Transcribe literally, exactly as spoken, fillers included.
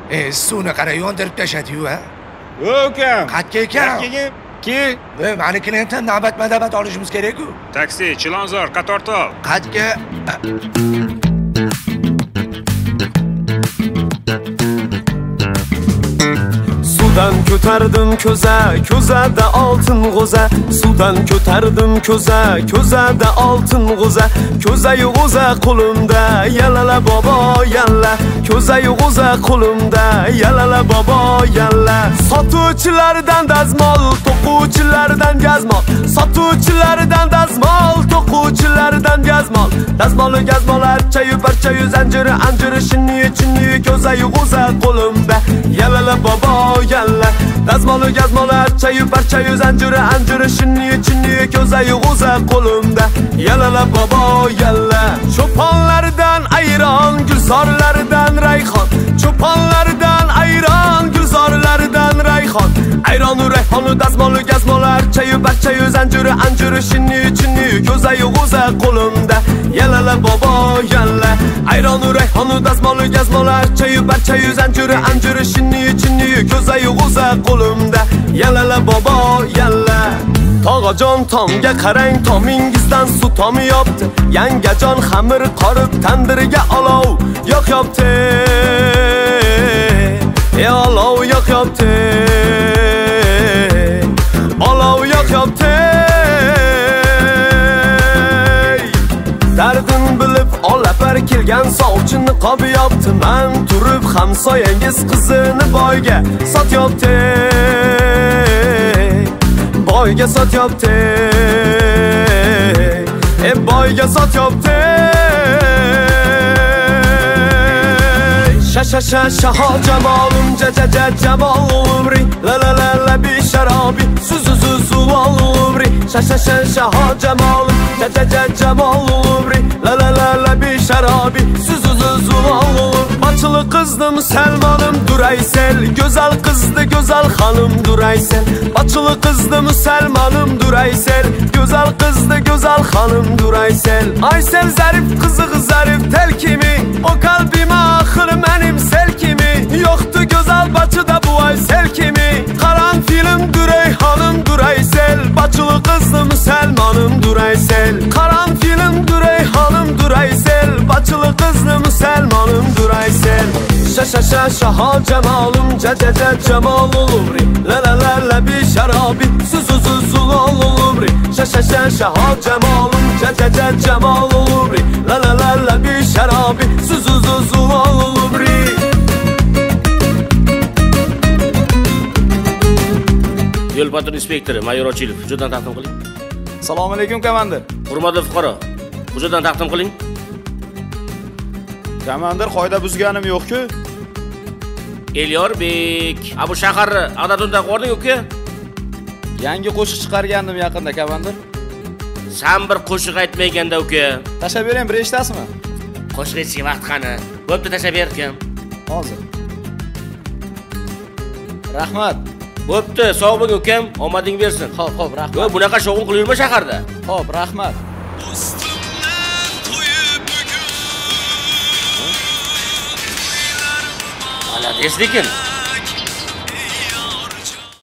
E, suvni qara yondirib tashadi-yu, ha? Ukam. Qatga ekan? Ki? Ve manikini ham navbatma-navbat olishimiz kerak-ku. Taksi, Chilonzor, Qatortol. Qatga Sudan ko'tardim ko'za, ko'zada oltin g'o'za. Sudan ko'tardim ko'za, ko'zada oltin g'o'za. Ko'zayu g'o'za qo'limda, yalala bobo yalla. Ko'zayu g'o'za qo'limda, yalala bobo yalla. Sotuvchilardan dazmol, to'quvchilardan gazmol. Sotuvchilardan dazmol, to'quvchilardan gazmol. Dazmolu gazmolar, chayu parchayu zanjiri, anjiri, shinni, chinni, ko'zayu g'o'za qo'limda, yalala bobo yalla. Dazmolu gazmolar, chayu parchayu zanjiri, anjiri, shinni, chinni, ko'zayu g'o'za qo'limda, yalala bobo yalla. Cho'ponlardan ayron, gulzorlardan rayhon. Cho'ponlardan ayron, gulzorlardan rayhon. Ayronu rayhonu dazmolu gazmolar, chayu parchayu zanjiri, anjiri, shinni, chinni, ko'zayu g'o'za qo'limda, yalala bobo yalla. Ayronu rayhonu dazmolu gazmolar, chayu parchayu zanjiri, anjiri, shinni, chinni, ko'zayu g'o'za qo'limda, yalala bobo yalla. Tog'ajon tomga qarang, tomingizdan suv tomiyapti. Yangajon xamir qorib tandirga olov yoqyapti. E olov yoqyapti. Olov yoqyapti. Dardin bilib olapar kelgan sovchini qobiyapti. Men turib hamsoyangiz qizini boyga sotyapti. Boyga sotyapti. E boyga sotyapti. Sha sha sha shaho jamolum, ja ja ja jamol umri, la la la la bi sharabi, su su su su umri. Sha sha sha shaho jamolum, ja ja ja jamol umri, la la la la bi sharabi, su su su su umri. Bachılı qızdı Müslümanım Duraysel, güzel qızdı güzel hanım Duraysel. Bachılı qızdı Müslümanım Duraysel, güzel qızdı güzel hanım Duraysel. Aysel zarif kızı zarif tel kimi, o kalbime ahır benim sel kimi. Yoktu güzel Bachıda bu Aysel kimi. Karan film Duray hanım Duraysel. Bachılı qızdı Müslümanım Duraysel. Karan film Duray hanım Duraysel. Bachılı qızdı Müslümanım Duraysel. Şa şa şa şaha cemalum, ca ca ca cemal olumri, la la la la bi şarabi, su su su su olumri. Şa şa şa şaha cemalum, ca ca ca cemal olumri, la la la la bi şarabi, su su su su olumri. Yo'l patrul inspektori Mayor Ochilov, hujjatdan taqdim qiling. Assalomu alaykum komandir. Hurmatli fuqaro, hujjatdan taqdim qiling. Komandir, qoida buzganim yo'q-ku. Elyorbek, a bu shaharni adadundan qo'rding uka? Yangi qo'shiq chiqargandim yaqinda komandir. Sen bir qo'shiq aytmaganda uka. Tashlab bering, bir eshitasizmi? Qo'shiq aytishga vaqt qani? Bo'pti, tashlab berdim. Hozir. Rahmat. Bo'pti, sog' bo'ling ukam, omading bersin. Xo'p, xo'p, rahmat. Yo, bunaqa shovqin qilib yurma shaharda. Xo'p, rahmat. Malades lekin.